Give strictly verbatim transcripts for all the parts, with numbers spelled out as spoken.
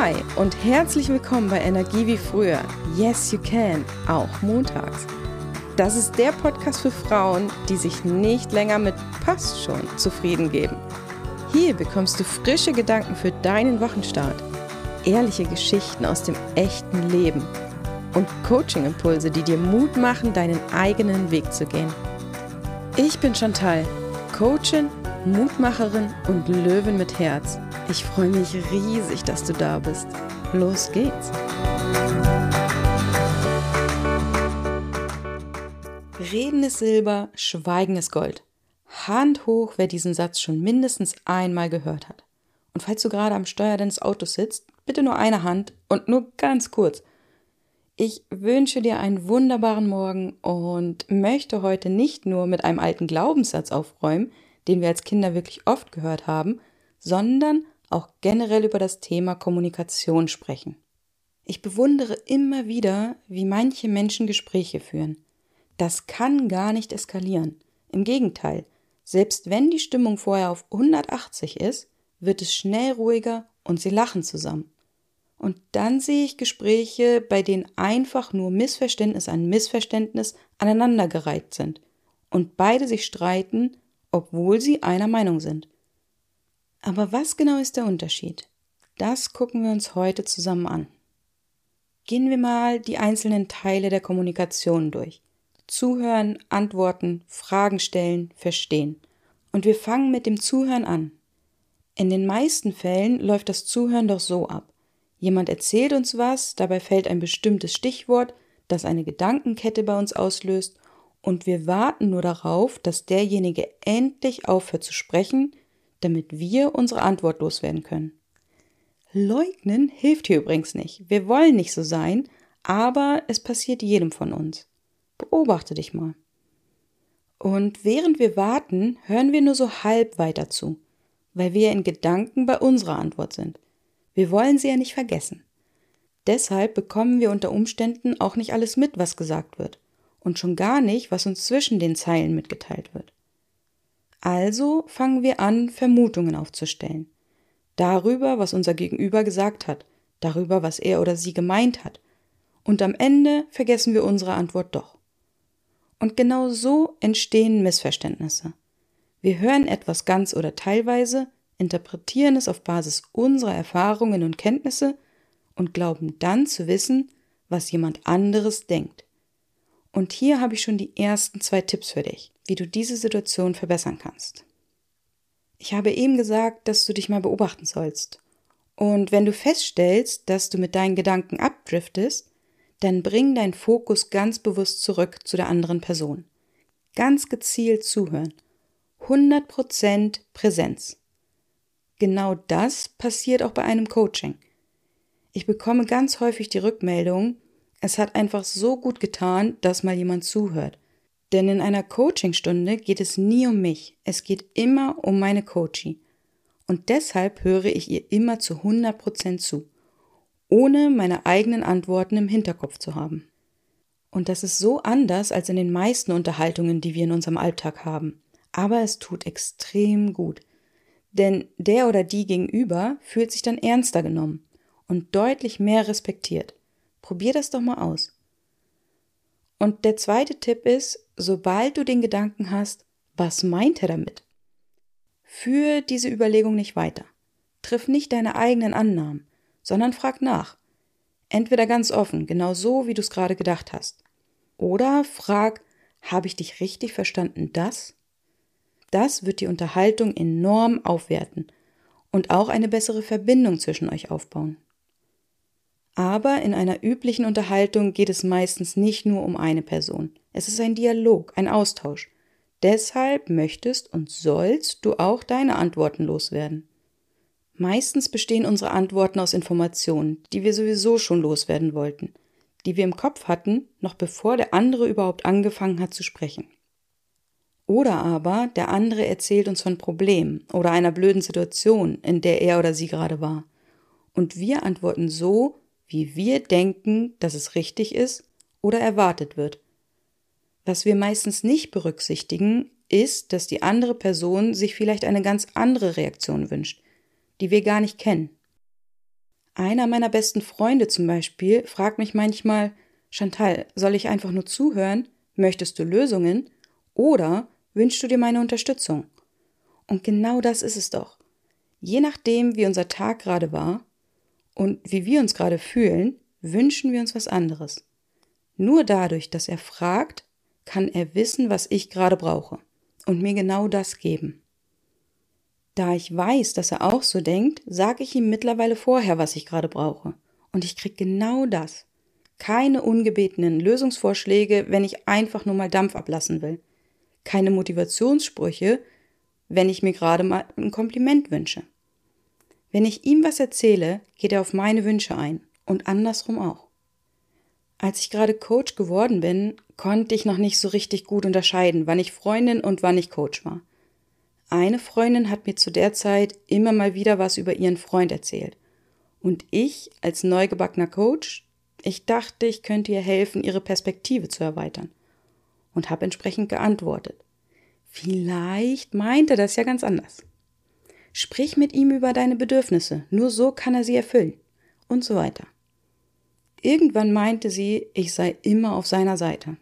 Hi und herzlich willkommen bei Energie wie früher. Yes, you can, auch montags. Das ist der Podcast für Frauen, die sich nicht länger mit passt schon zufrieden geben. Hier bekommst du frische Gedanken für deinen Wochenstart, ehrliche Geschichten aus dem echten Leben und Coaching-Impulse, die dir Mut machen, deinen eigenen Weg zu gehen. Ich bin Chantal, Coachin, Mutmacherin und Löwin mit Herz. Ich freue mich riesig, dass du da bist. Los geht's! Reden ist Silber, Schweigen ist Gold. Hand hoch, wer diesen Satz schon mindestens einmal gehört hat. Und falls du gerade am Steuer deines Autos sitzt, bitte nur eine Hand und nur ganz kurz. Ich wünsche dir einen wunderbaren Morgen und möchte heute nicht nur mit einem alten Glaubenssatz aufräumen, den wir als Kinder wirklich oft gehört haben, sondern auch generell über das Thema Kommunikation sprechen. Ich bewundere immer wieder, wie manche Menschen Gespräche führen. Das kann gar nicht eskalieren. Im Gegenteil, selbst wenn die Stimmung vorher auf hundertachtzig ist, wird es schnell ruhiger und sie lachen zusammen. Und dann sehe ich Gespräche, bei denen einfach nur Missverständnis an Missverständnis aneinandergereiht sind und beide sich streiten, obwohl sie einer Meinung sind. Aber was genau ist der Unterschied? Das gucken wir uns heute zusammen an. Gehen wir mal die einzelnen Teile der Kommunikation durch. Zuhören, antworten, Fragen stellen, verstehen. Und wir fangen mit dem Zuhören an. In den meisten Fällen läuft das Zuhören doch so ab. Jemand erzählt uns was, dabei fällt ein bestimmtes Stichwort, das eine Gedankenkette bei uns auslöst, und wir warten nur darauf, dass derjenige endlich aufhört zu sprechen, damit wir unsere Antwort loswerden können. Leugnen hilft hier übrigens nicht. Wir wollen nicht so sein, aber es passiert jedem von uns. Beobachte dich mal. Und während wir warten, hören wir nur so halb weiter zu, weil wir in Gedanken bei unserer Antwort sind. Wir wollen sie ja nicht vergessen. Deshalb bekommen wir unter Umständen auch nicht alles mit, was gesagt wird. Und schon gar nicht, was uns zwischen den Zeilen mitgeteilt wird. Also fangen wir an, Vermutungen aufzustellen. Darüber, was unser Gegenüber gesagt hat, darüber, was er oder sie gemeint hat. Und am Ende vergessen wir unsere Antwort doch. Und genau so entstehen Missverständnisse. Wir hören etwas ganz oder teilweise, interpretieren es auf Basis unserer Erfahrungen und Kenntnisse und glauben dann zu wissen, was jemand anderes denkt. Und hier habe ich schon die ersten zwei Tipps für dich, wie du diese Situation verbessern kannst. Ich habe eben gesagt, dass du dich mal beobachten sollst. Und wenn du feststellst, dass du mit deinen Gedanken abdriftest, dann bring deinen Fokus ganz bewusst zurück zu der anderen Person. Ganz gezielt zuhören. hundert Prozent Präsenz. Genau das passiert auch bei einem Coaching. Ich bekomme ganz häufig die Rückmeldung, es hat einfach so gut getan, dass mal jemand zuhört. Denn in einer Coachingstunde geht es nie um mich, es geht immer um meine Coachie. Und deshalb höre ich ihr immer zu hundert Prozent zu, ohne meine eigenen Antworten im Hinterkopf zu haben. Und das ist so anders als in den meisten Unterhaltungen, die wir in unserem Alltag haben. Aber es tut extrem gut. Denn der oder die Gegenüber fühlt sich dann ernster genommen und deutlich mehr respektiert. Probier das doch mal aus. Und der zweite Tipp ist, sobald du den Gedanken hast, was meint er damit? Führe diese Überlegung nicht weiter. Triff nicht deine eigenen Annahmen, sondern frag nach. Entweder ganz offen, genau so, wie du es gerade gedacht hast. Oder frag, habe ich dich richtig verstanden, das? Das wird die Unterhaltung enorm aufwerten und auch eine bessere Verbindung zwischen euch aufbauen. Aber in einer üblichen Unterhaltung geht es meistens nicht nur um eine Person. Es ist ein Dialog, ein Austausch. Deshalb möchtest und sollst du auch deine Antworten loswerden. Meistens bestehen unsere Antworten aus Informationen, die wir sowieso schon loswerden wollten, die wir im Kopf hatten, noch bevor der andere überhaupt angefangen hat zu sprechen. Oder aber der andere erzählt uns von Problemen oder einer blöden Situation, in der er oder sie gerade war. Und wir antworten so, wie wir denken, dass es richtig ist oder erwartet wird. Was wir meistens nicht berücksichtigen, ist, dass die andere Person sich vielleicht eine ganz andere Reaktion wünscht, die wir gar nicht kennen. Einer meiner besten Freunde zum Beispiel fragt mich manchmal: Chantal, soll ich einfach nur zuhören? Möchtest du Lösungen? Oder wünschst du dir meine Unterstützung? Und genau das ist es doch. Je nachdem, wie unser Tag gerade war und wie wir uns gerade fühlen, wünschen wir uns was anderes. Nur dadurch, dass er fragt, kann er wissen, was ich gerade brauche und mir genau das geben. Da ich weiß, dass er auch so denkt, sage ich ihm mittlerweile vorher, was ich gerade brauche. Und ich kriege genau das. Keine ungebetenen Lösungsvorschläge, wenn ich einfach nur mal Dampf ablassen will. Keine Motivationssprüche, wenn ich mir gerade mal ein Kompliment wünsche. Wenn ich ihm was erzähle, geht er auf meine Wünsche ein und andersrum auch. Als ich gerade Coach geworden bin, konnte ich noch nicht so richtig gut unterscheiden, wann ich Freundin und wann ich Coach war. Eine Freundin hat mir zu der Zeit immer mal wieder was über ihren Freund erzählt. Und ich, als neugebackener Coach, ich dachte, ich könnte ihr helfen, ihre Perspektive zu erweitern. Und habe entsprechend geantwortet. Vielleicht meint er das ja ganz anders. Sprich mit ihm über deine Bedürfnisse, nur so kann er sie erfüllen. Und so weiter. Irgendwann meinte sie, ich sei immer auf seiner Seite.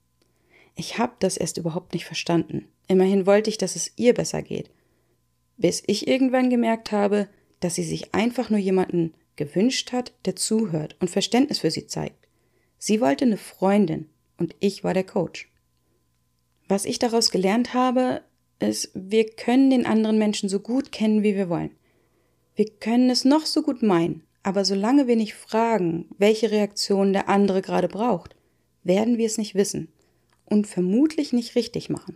Ich habe das erst überhaupt nicht verstanden. Immerhin wollte ich, dass es ihr besser geht. Bis ich irgendwann gemerkt habe, dass sie sich einfach nur jemanden gewünscht hat, der zuhört und Verständnis für sie zeigt. Sie wollte eine Freundin und ich war der Coach. Was ich daraus gelernt habe, ist, wir können den anderen Menschen so gut kennen, wie wir wollen. Wir können es noch so gut meinen, aber solange wir nicht fragen, welche Reaktion der andere gerade braucht, werden wir es nicht wissen und vermutlich nicht richtig machen.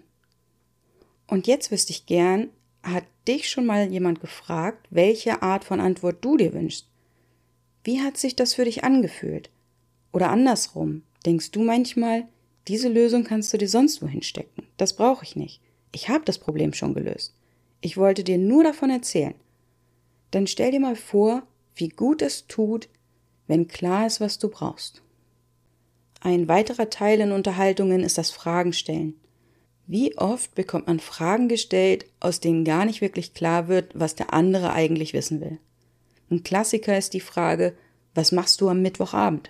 Und jetzt wüsste ich gern, hat dich schon mal jemand gefragt, welche Art von Antwort du dir wünschst? Wie hat sich das für dich angefühlt? Oder andersrum, denkst du manchmal, diese Lösung kannst du dir sonst wohin stecken? Das brauche ich nicht. Ich habe das Problem schon gelöst. Ich wollte dir nur davon erzählen. Dann stell dir mal vor, wie gut es tut, wenn klar ist, was du brauchst. Ein weiterer Teil in Unterhaltungen ist das Fragenstellen. Wie oft bekommt man Fragen gestellt, aus denen gar nicht wirklich klar wird, was der andere eigentlich wissen will? Ein Klassiker ist die Frage, was machst du am Mittwochabend?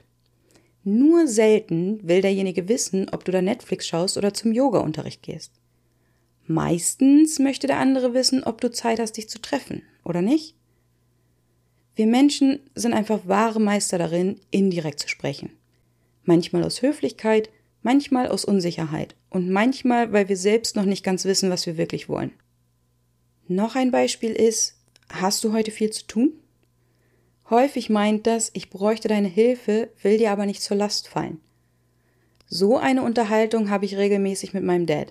Nur selten will derjenige wissen, ob du da Netflix schaust oder zum Yoga-Unterricht gehst. Meistens möchte der andere wissen, ob du Zeit hast, dich zu treffen, oder nicht? Wir Menschen sind einfach wahre Meister darin, indirekt zu sprechen. Manchmal aus Höflichkeit, manchmal aus Unsicherheit und manchmal, weil wir selbst noch nicht ganz wissen, was wir wirklich wollen. Noch ein Beispiel ist, hast du heute viel zu tun? Häufig meint das, ich bräuchte deine Hilfe, will dir aber nicht zur Last fallen. So eine Unterhaltung habe ich regelmäßig mit meinem Dad.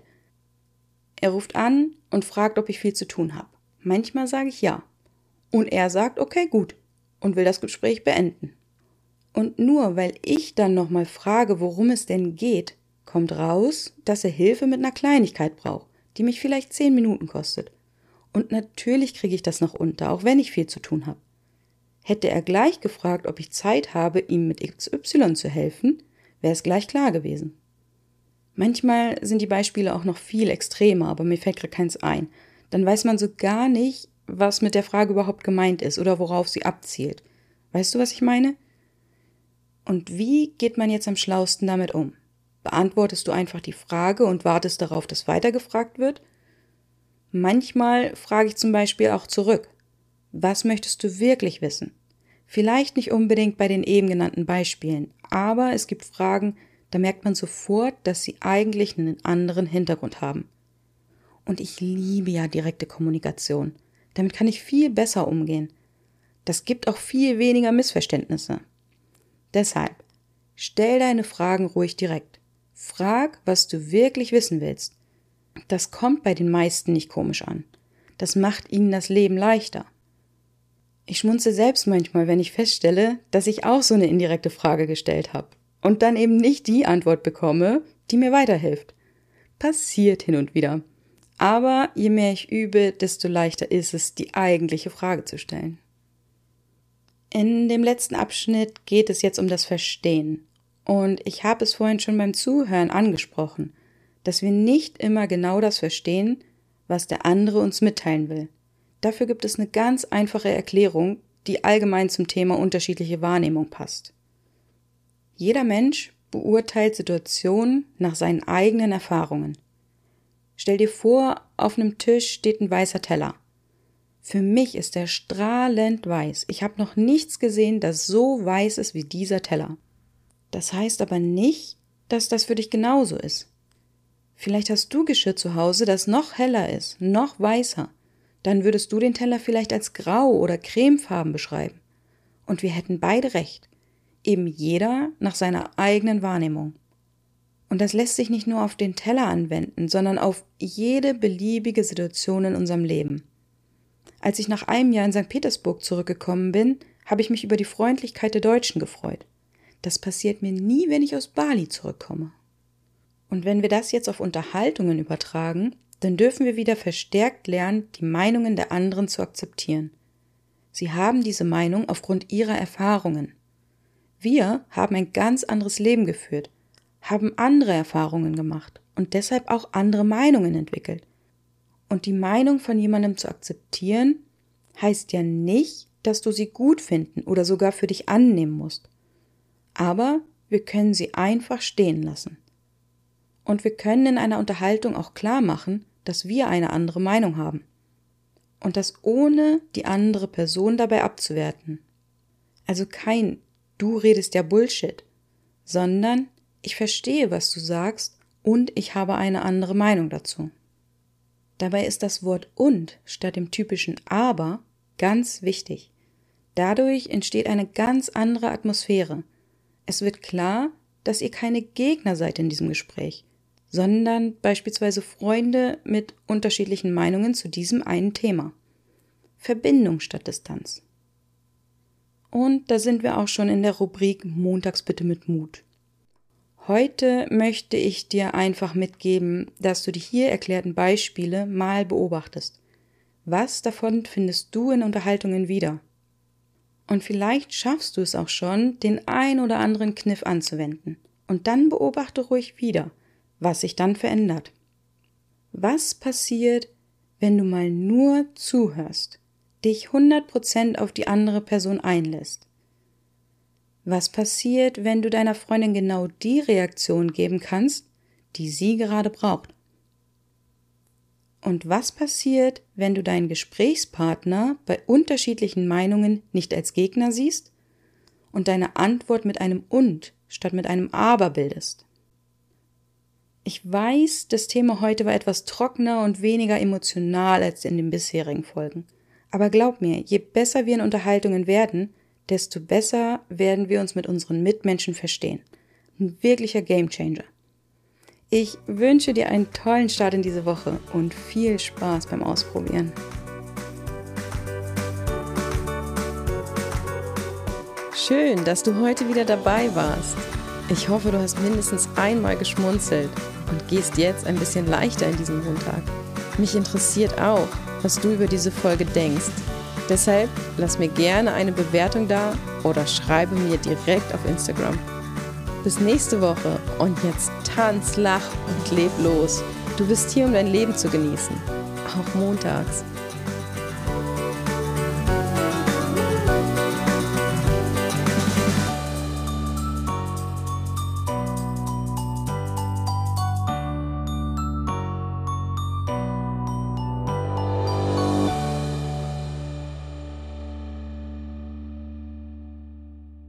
Er ruft an und fragt, ob ich viel zu tun habe. Manchmal sage ich ja. Und er sagt, okay, gut, und will das Gespräch beenden. Und nur weil ich dann nochmal frage, worum es denn geht, kommt raus, dass er Hilfe mit einer Kleinigkeit braucht, die mich vielleicht zehn Minuten kostet. Und natürlich kriege ich das noch unter, auch wenn ich viel zu tun habe. Hätte er gleich gefragt, ob ich Zeit habe, ihm mit X Y zu helfen, wäre es gleich klar gewesen. Manchmal sind die Beispiele auch noch viel extremer, aber mir fällt gerade keins ein. Dann weiß man so gar nicht, was mit der Frage überhaupt gemeint ist oder worauf sie abzielt. Weißt du, was ich meine? Und wie geht man jetzt am schlausten damit um? Beantwortest du einfach die Frage und wartest darauf, dass weitergefragt wird? Manchmal frage ich zum Beispiel auch zurück. Was möchtest du wirklich wissen? Vielleicht nicht unbedingt bei den eben genannten Beispielen, aber es gibt Fragen, da merkt man sofort, dass sie eigentlich einen anderen Hintergrund haben. Und ich liebe ja direkte Kommunikation. Damit kann ich viel besser umgehen. Das gibt auch viel weniger Missverständnisse. Deshalb, stell deine Fragen ruhig direkt. Frag, was du wirklich wissen willst. Das kommt bei den meisten nicht komisch an. Das macht ihnen das Leben leichter. Ich schmunze selbst manchmal, wenn ich feststelle, dass ich auch so eine indirekte Frage gestellt habe und dann eben nicht die Antwort bekomme, die mir weiterhilft. Passiert hin und wieder. Aber je mehr ich übe, desto leichter ist es, die eigentliche Frage zu stellen. In dem letzten Abschnitt geht es jetzt um das Verstehen. Und ich habe es vorhin schon beim Zuhören angesprochen, dass wir nicht immer genau das verstehen, was der andere uns mitteilen will. Dafür gibt es eine ganz einfache Erklärung, die allgemein zum Thema unterschiedliche Wahrnehmung passt. Jeder Mensch beurteilt Situationen nach seinen eigenen Erfahrungen. Stell dir vor, auf einem Tisch steht ein weißer Teller. Für mich ist er strahlend weiß. Ich habe noch nichts gesehen, das so weiß ist wie dieser Teller. Das heißt aber nicht, dass das für dich genauso ist. Vielleicht hast du Geschirr zu Hause, das noch heller ist, noch weißer. Dann würdest du den Teller vielleicht als grau oder cremefarben beschreiben. Und wir hätten beide recht. Eben jeder nach seiner eigenen Wahrnehmung. Und das lässt sich nicht nur auf den Teller anwenden, sondern auf jede beliebige Situation in unserem Leben. Als ich nach einem Jahr in Sankt Petersburg zurückgekommen bin, habe ich mich über die Freundlichkeit der Deutschen gefreut. Das passiert mir nie, wenn ich aus Bali zurückkomme. Und wenn wir das jetzt auf Unterhaltungen übertragen, dann dürfen wir wieder verstärkt lernen, die Meinungen der anderen zu akzeptieren. Sie haben diese Meinung aufgrund ihrer Erfahrungen. Wir haben ein ganz anderes Leben geführt, haben andere Erfahrungen gemacht und deshalb auch andere Meinungen entwickelt. Und die Meinung von jemandem zu akzeptieren, heißt ja nicht, dass du sie gut finden oder sogar für dich annehmen musst. Aber wir können sie einfach stehen lassen. Und wir können in einer Unterhaltung auch klar machen, dass wir eine andere Meinung haben. Und das ohne die andere Person dabei abzuwerten. Also kein „Du redest ja Bullshit", sondern ich verstehe, was du sagst und ich habe eine andere Meinung dazu. Dabei ist das Wort und statt dem typischen aber ganz wichtig. Dadurch entsteht eine ganz andere Atmosphäre. Es wird klar, dass ihr keine Gegner seid in diesem Gespräch, sondern beispielsweise Freunde mit unterschiedlichen Meinungen zu diesem einen Thema. Verbindung statt Distanz. Und da sind wir auch schon in der Rubrik Montags bitte mit Mut. Heute möchte ich dir einfach mitgeben, dass du die hier erklärten Beispiele mal beobachtest. Was davon findest du in Unterhaltungen wieder? Und vielleicht schaffst du es auch schon, den ein oder anderen Kniff anzuwenden. Und dann beobachte ruhig wieder, was sich dann verändert. Was passiert, wenn du mal nur zuhörst, dich hundert Prozent auf die andere Person einlässt? Was passiert, wenn du deiner Freundin genau die Reaktion geben kannst, die sie gerade braucht? Und was passiert, wenn du deinen Gesprächspartner bei unterschiedlichen Meinungen nicht als Gegner siehst und deine Antwort mit einem Und statt mit einem Aber bildest? Ich weiß, das Thema heute war etwas trockener und weniger emotional als in den bisherigen Folgen. Aber glaub mir, je besser wir in Unterhaltungen werden, desto besser werden wir uns mit unseren Mitmenschen verstehen. Ein wirklicher Gamechanger. Ich wünsche dir einen tollen Start in diese Woche und viel Spaß beim Ausprobieren. Schön, dass du heute wieder dabei warst. Ich hoffe, du hast mindestens einmal geschmunzelt und gehst jetzt ein bisschen leichter in diesen Montag. Mich interessiert auch, was du über diese Folge denkst. Deshalb lass mir gerne eine Bewertung da oder schreibe mir direkt auf Instagram. Bis nächste Woche und jetzt tanz, lach und leb los. Du bist hier, um dein Leben zu genießen. Auch montags.